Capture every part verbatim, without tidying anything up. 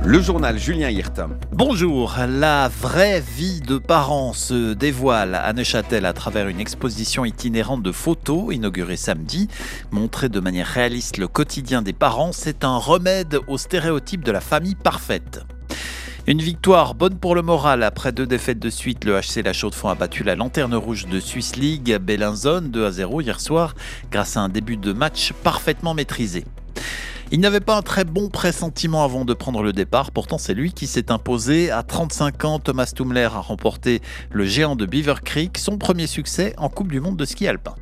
Le journal Julien Hirt. Bonjour, la vraie vie de parents se dévoile à Neuchâtel à travers une exposition itinérante de photos inaugurée samedi. Montrer de manière réaliste le quotidien des parents, c'est un remède aux stéréotypes de la famille parfaite. Une victoire bonne pour le moral. Après deux défaites de suite, le H C La Chaux-de-Fonds a battu la lanterne rouge de Swiss League Bellinzone deux à zéro hier soir grâce à un début de match parfaitement maîtrisé. Il n'avait pas un très bon pressentiment avant de prendre le départ, pourtant c'est lui qui s'est imposé. À trente-cinq ans, Thomas Tumler a remporté le géant de Beaver Creek, son premier succès en Coupe du Monde de ski alpin.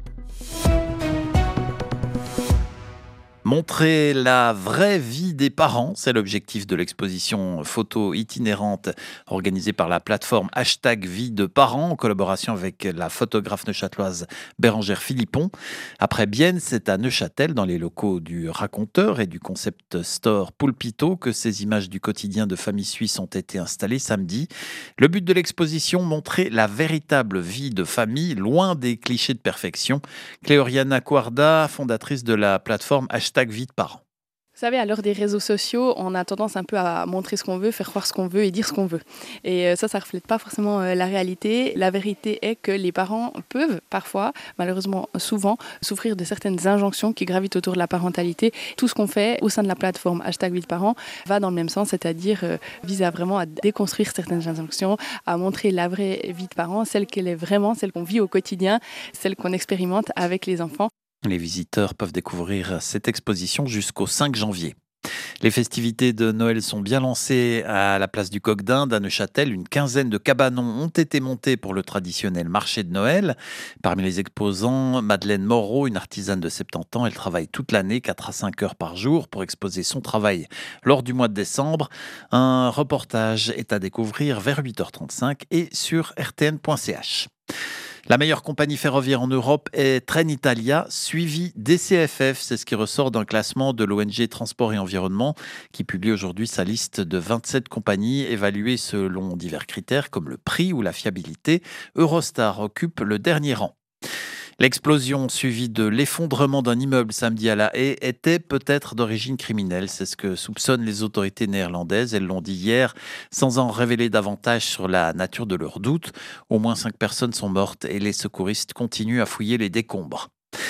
Montrer la vraie vie des parents, c'est l'objectif de l'exposition photo itinérante organisée par la plateforme Hashtag Vie de Parents en collaboration avec la photographe neuchâteloise Bérangère Philippon. Après Bienne, c'est à Neuchâtel, dans les locaux du Raconteur et du concept store Pulpito, que ces images du quotidien de familles suisses ont été installées samedi. Le but de l'exposition, montrer la véritable vie de famille, loin des clichés de perfection. Cléoriana Cuarda, fondatrice de la plateforme Hashtag Vie de Parents. Vous savez, à l'heure des réseaux sociaux, on a tendance un peu à montrer ce qu'on veut, faire croire ce qu'on veut et dire ce qu'on veut. Et ça, ça ne reflète pas forcément la réalité. La vérité est que les parents peuvent parfois, malheureusement souvent, souffrir de certaines injonctions qui gravitent autour de la parentalité. Tout ce qu'on fait au sein de la plateforme Hashtag Vie de Parents va dans le même sens, c'est-à-dire euh, vise à vraiment à déconstruire certaines injonctions, à montrer la vraie vie de parents, celle qu'elle est vraiment, celle qu'on vit au quotidien, celle qu'on expérimente avec les enfants. Les visiteurs peuvent découvrir cette exposition jusqu'au cinq janvier. Les festivités de Noël sont bien lancées à la place du Coq d'Inde à Neuchâtel. Une quinzaine de cabanons ont été montés pour le traditionnel marché de Noël. Parmi les exposants, Madeleine Moreau, une artisane de soixante-dix ans. Elle travaille toute l'année, quatre à cinq heures par jour, pour exposer son travail lors du mois de décembre. Un reportage est à découvrir vers huit heures trente-cinq et sur r t n point c h. La meilleure compagnie ferroviaire en Europe est Trenitalia, suivie D C F F. C'est ce qui ressort d'un classement de l'O N G Transport et Environnement qui publie aujourd'hui sa liste de vingt-sept compagnies évaluées selon divers critères comme le prix ou la fiabilité. Eurostar occupe le dernier rang. L'explosion suivie de l'effondrement d'un immeuble samedi à La Haye était peut-être d'origine criminelle. C'est ce que soupçonnent les autorités néerlandaises. Elles l'ont dit hier, sans en révéler davantage sur la nature de leurs doutes. Au moins cinq personnes sont mortes et les secouristes continuent à fouiller les décombres.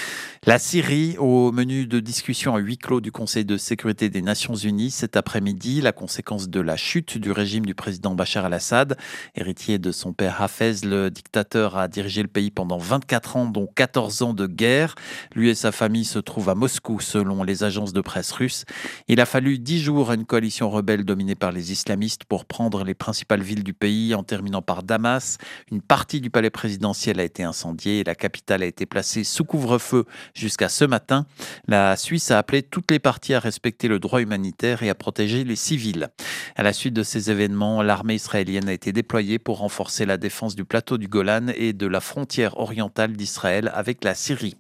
La Syrie, au menu de discussion à huis clos du Conseil de sécurité des Nations Unies cet après-midi, la conséquence de la chute du régime du président Bachar al-Assad. Héritier de son père Hafez, le dictateur a dirigé le pays pendant vingt-quatre ans, dont quatorze ans de guerre. Lui et sa famille se trouvent à Moscou, selon les agences de presse russes. Il a fallu dix jours à une coalition rebelle dominée par les islamistes pour prendre les principales villes du pays, en terminant par Damas. Une partie du palais présidentiel a été incendiée et la capitale a été placée sous couvre-feu jusqu'à ce matin. La Suisse a appelé toutes les parties à respecter le droit humanitaire et à protéger les civils. À la suite de ces événements, l'armée israélienne a été déployée pour renforcer la défense du plateau du Golan et de la frontière orientale d'Israël avec la Syrie.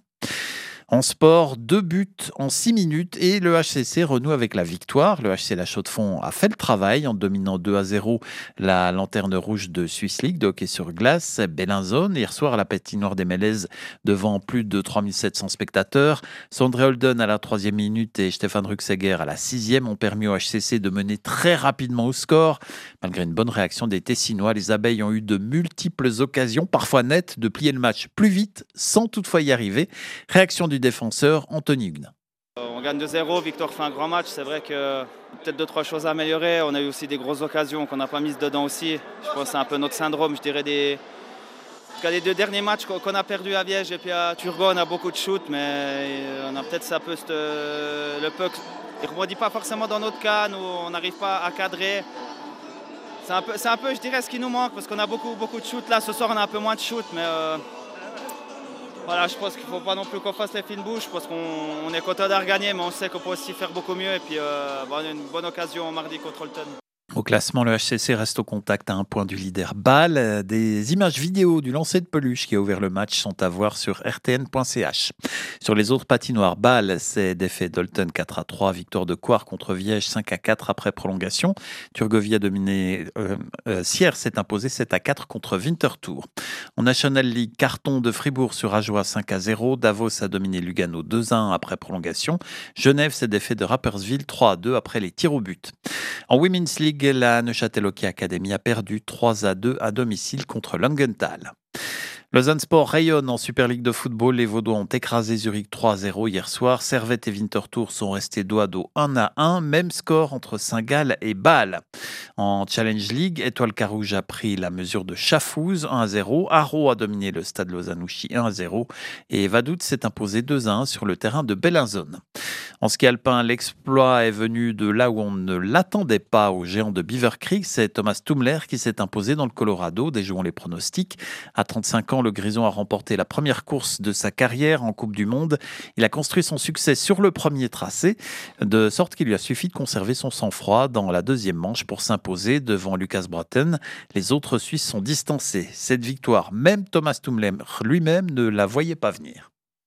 En sport, deux buts en six minutes et le H C C renoue avec la victoire. Le H C La Chaux-de-Fonds a fait le travail en dominant deux à zéro la lanterne rouge de Swiss League de hockey sur glace. Bellinzone, hier soir à la patinoire des Mélèzes devant plus de trois mille sept cents spectateurs. Sondre Holden à la troisième minute et Stéphane Ruxeger à la sixième ont permis au H C C de mener très rapidement au score. Malgré une bonne réaction des Tessinois, les abeilles ont eu de multiples occasions, parfois nettes, de plier le match plus vite sans toutefois y arriver. Réaction du défenseur Anthony Hugues. On gagne deux zéro, Victor fait un grand match, c'est vrai que peut-être deux, trois choses à améliorer. On a eu aussi des grosses occasions qu'on n'a pas mises dedans aussi. Je pense que c'est un peu notre syndrome, je dirais des... En tout cas, les deux derniers matchs qu'on a perdus à Viège et puis à Turgot, on a beaucoup de shoots, mais on a peut-être ça peu le puck. Il ne rebondit pas forcément dans notre canne où on n'arrive pas à cadrer. C'est un peu, c'est un peu, je dirais, ce qui nous manque parce qu'on a beaucoup, beaucoup de shoots. Là, ce soir, on a un peu moins de shoots, mais... Euh... Voilà, je pense qu'il ne faut pas non plus qu'on fasse les fines bouches parce qu'on est content d'avoir gagné, mais on sait qu'on peut aussi faire beaucoup mieux. Et puis, euh, bon, on a une bonne occasion mardi contre Holton. Au classement, le H C C reste au contact à un point du leader Bâle. Des images vidéo du lancer de peluche qui a ouvert le match sont à voir sur r t n point c h. Sur les autres patinoires, Bâle s'est défait d'Holton quatre à trois, victoire de Coire contre Viège cinq à quatre après prolongation. Turgovie a dominé, euh, euh, Sierre s'est imposé sept à quatre contre Winterthur. En National League, carton de Fribourg sur Ajoie cinq à zéro. Davos a dominé Lugano deux à un après prolongation. Genève s'est défait de Rapperswil trois à deux après les tirs au but. En Women's League, la Neuchâtel Hockey Academy a perdu trois à deux à domicile contre Langenthal. Lausanne Sport rayonne en Super League de football. Les Vaudois ont écrasé Zurich trois à zéro hier soir. Servette et Winterthur sont restés dos à dos un à un. Même score entre Saint-Gall et Bâle. En Challenge League, Étoile Carouge a pris la mesure de Chafouz un à zéro. Haro a dominé le stade Lausanne-Ouchy un à zéro. Et Vaduz s'est imposé deux à un sur le terrain de Bellinzone. En ski alpin, l'exploit est venu de là où on ne l'attendait pas au géant de Beaver Creek. C'est Thomas Tumler qui s'est imposé dans le Colorado. Déjouons les pronostics. À trente-cinq ans, le Grison a remporté la première course de sa carrière en Coupe du Monde. Il a construit son succès sur le premier tracé, de sorte qu'il lui a suffi de conserver son sang-froid dans la deuxième manche pour s'imposer devant Lucas Broughton. Les autres Suisses sont distancés. Cette victoire, même Thomas Tumler lui-même ne la voyait pas venir.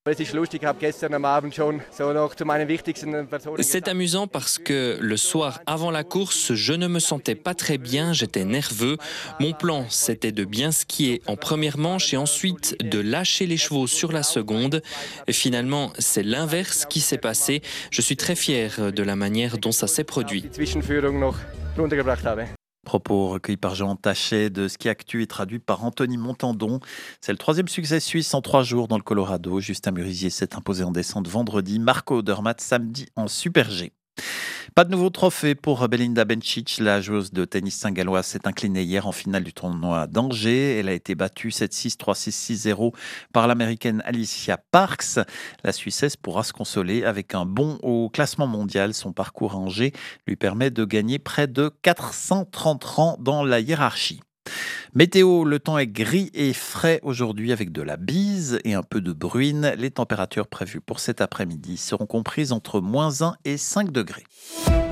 C'est amusant parce que le soir avant la course, je ne me sentais pas très bien, j'étais nerveux. Mon plan, c'était de bien skier en première manche et ensuite de lâcher les chevaux sur la seconde. Et finalement, c'est l'inverse qui s'est passé. Je suis très fier de la manière dont ça s'est produit. Propos recueillis par Jean Tachet de Ski Actu et traduit par Anthony Montandon. C'est le troisième succès suisse en trois jours dans le Colorado. Justin Murisier s'est imposé en descente vendredi. Marco Odermatt samedi en Super G. Pas de nouveau trophée pour Belinda Bencic. La joueuse de tennis saint-galloise s'est inclinée hier en finale du tournoi d'Angers. Elle a été battue sept six, trois six, six zéro par l'américaine Alicia Parks. La Suissesse pourra se consoler avec un bond au classement mondial. Son parcours à Angers lui permet de gagner près de quatre cent trente rangs dans la hiérarchie. Météo, le temps est gris et frais aujourd'hui avec de la bise et un peu de bruine. Les températures prévues pour cet après-midi seront comprises entre moins un et cinq degrés.